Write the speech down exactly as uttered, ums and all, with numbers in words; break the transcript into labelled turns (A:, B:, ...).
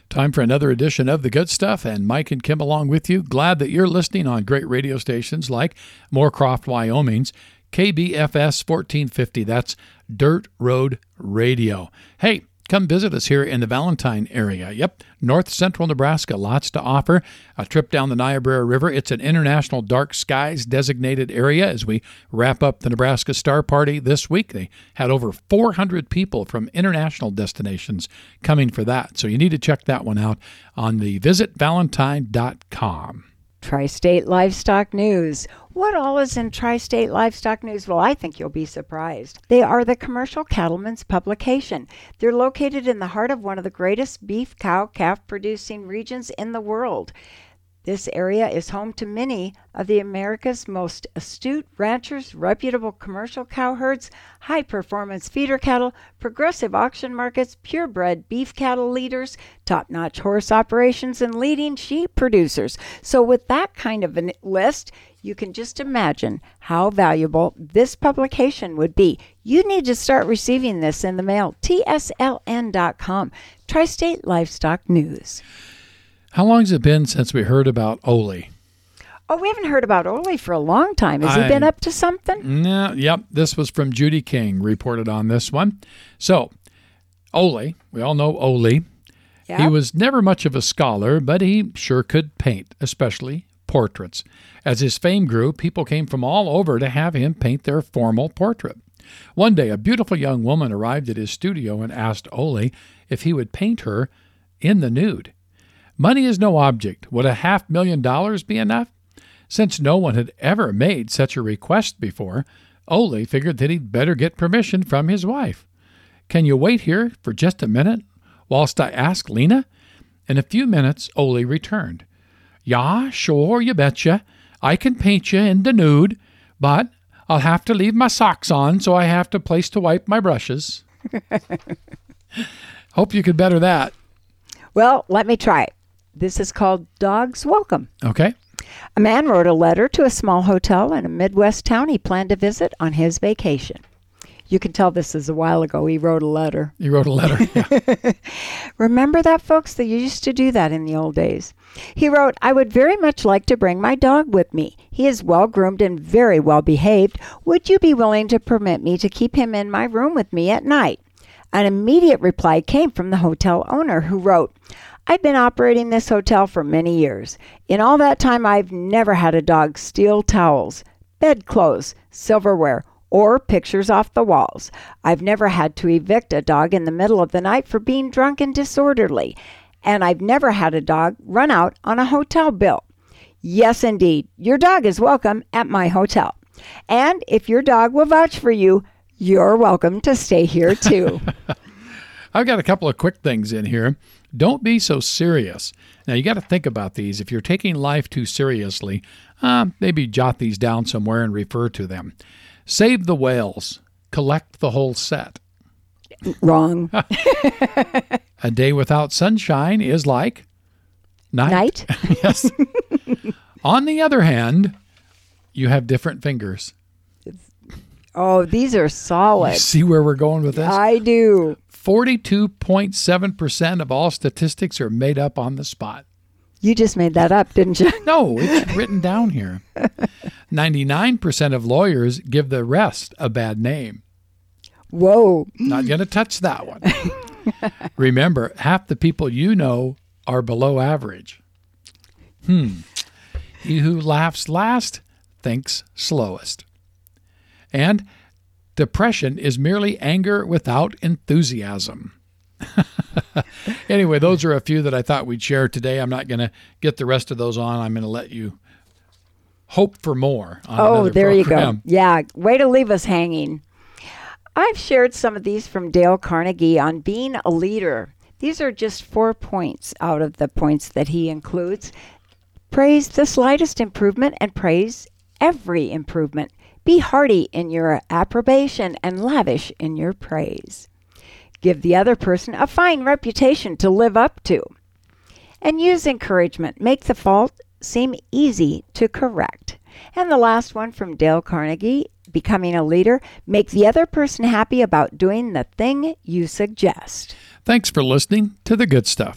A: Time for another edition of The Good Stuff, and Mike and Kim along with you. Glad that you're listening on great radio stations like Moorcroft, Wyoming's K B F S fourteen fifty. That's Dirt Road Radio. Hey, come visit us here in the Valentine area. Yep, north central Nebraska, lots to offer. A trip down the Niobrara River. It's an International Dark Skies designated area as we wrap up the Nebraska Star Party this week. They had over four hundred people from international destinations coming for that. So you need to check that one out on the visit valentine dot com.
B: Tri-State Livestock News. What all is in Tri-State Livestock News? Well, I think you'll be surprised. They are the Commercial Cattleman's publication. They're located in the heart of one of the greatest beef, cow, calf producing regions in the world. This area is home to many of the America's most astute ranchers, reputable commercial cow herds, high-performance feeder cattle, progressive auction markets, purebred beef cattle leaders, top-notch horse operations, and leading sheep producers. So with that kind of a list, you can just imagine how valuable this publication would be. You need to start receiving this in the mail. T S L N dot com, Tri-State Livestock News.
A: How long has it been since we heard about Ole?
B: Oh, we haven't heard about Ole for a long time. Has
A: I,
B: he been up to something?
A: No, yep, this was from Judy King, reported on this one. So, Ole, we all know Ole.
B: Yep.
A: He was never much of a scholar, but he sure could paint, especially portraits. As his fame grew, people came from all over to have him paint their formal portrait. One day, a beautiful young woman arrived at his studio and asked Ole if he would paint her in the nude. Money is no object. Would a half million dollars be enough? Since no one had ever made such a request before, Ole figured that he'd better get permission from his wife. Can you wait here for just a minute whilst I ask Lena? In a few minutes, Ole returned. Yeah, sure, you betcha. I can paint you in the nude, but I'll have to leave my socks on, so I have to place to wipe my brushes. Hope you could better that.
B: Well, let me try it. This is called Dog's Welcome.
A: Okay.
B: A man wrote a letter to a small hotel in a Midwest town he planned to visit on his vacation. You can tell this is a while ago. He wrote a letter.
A: He wrote a letter, yeah.
B: Remember that, folks? They used to do that in the old days. He wrote, I would very much like to bring my dog with me. He is well-groomed and very well-behaved. Would you be willing to permit me to keep him in my room with me at night? An immediate reply came from the hotel owner, who wrote, I've been operating this hotel for many years. In all that time, I've never had a dog steal towels, bedclothes, silverware, or pictures off the walls. I've never had to evict a dog in the middle of the night for being drunk and disorderly. And I've never had a dog run out on a hotel bill. Yes, indeed, your dog is welcome at my hotel. And if your dog will vouch for you, you're welcome to stay here too.
A: I've got a couple of quick things in here. Don't be so serious. Now, you got to think about these. If you're taking life too seriously, uh, maybe jot these down somewhere and refer to them. Save the whales. Collect the whole set.
B: Wrong.
A: A day without sunshine is like night.
B: Night?
A: Yes. On the other hand, you have different fingers.
B: Oh, these are solid.
A: You see where we're going with this?
B: I do.
A: forty-two point seven percent of all statistics are made up on the spot.
B: You just made that up, didn't you?
A: No, it's written down here. ninety-nine percent of lawyers give the rest a bad name.
B: Whoa.
A: Not going to touch that one. Remember, half the people you know are below average. Hmm. He who laughs last thinks slowest. And depression is merely anger without enthusiasm. Anyway, those are a few that I thought we'd share today. I'm not going to get the rest of those on. I'm going to let you hope for more on
B: Oh,
A: another
B: there
A: program.
B: you go. Yeah, way to leave us hanging. I've shared some of these from Dale Carnegie on being a leader. These are just four points out of the points that he includes. Praise the slightest improvement and praise every improvement. Be hearty in your approbation and lavish in your praise. Give the other person a fine reputation to live up to. And use encouragement. Make the fault seem easy to correct. And the last one from Dale Carnegie, becoming a leader, make the other person happy about doing the thing you suggest.
A: Thanks for listening to The Good Stuff.